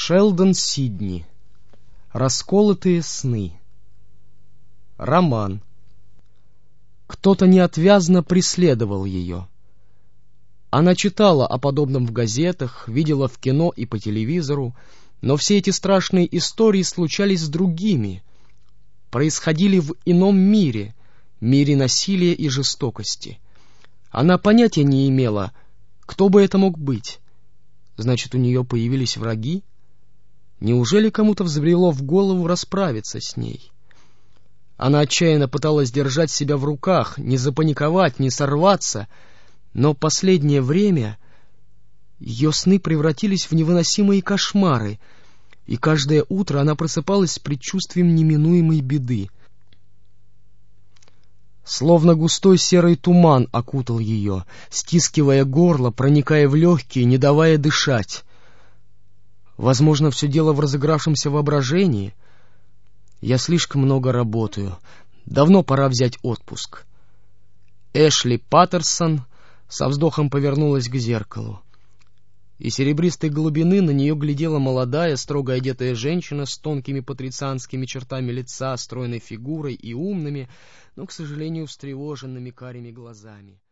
Шелдон Сидни. Расколотые сны. Роман. Кто-то неотвязно преследовал ее. Она читала о подобном в газетах, видела в кино и по телевизору, но все эти страшные истории случались с другими, происходили в ином мире, мире насилия и жестокости. Она понятия не имела, кто бы это мог быть. Значит, у нее появились враги? Неужели кому-то взбрело в голову расправиться с ней? Она отчаянно пыталась держать себя в руках, не запаниковать, не сорваться, но последнее время ее сны превратились в невыносимые кошмары, и каждое утро она просыпалась с предчувствием неминуемой беды. Словно густой серый туман окутал ее, стискивая горло, проникая в легкие, не давая дышать. Возможно, все дело в разыгравшемся воображении. Я слишком много работаю. Давно пора взять отпуск. Эшли Паттерсон со вздохом повернулась к зеркалу. Из серебристой глубины на нее глядела молодая, строго одетая женщина с тонкими патрицианскими чертами лица, стройной фигурой и умными, но, к сожалению, встревоженными карими глазами.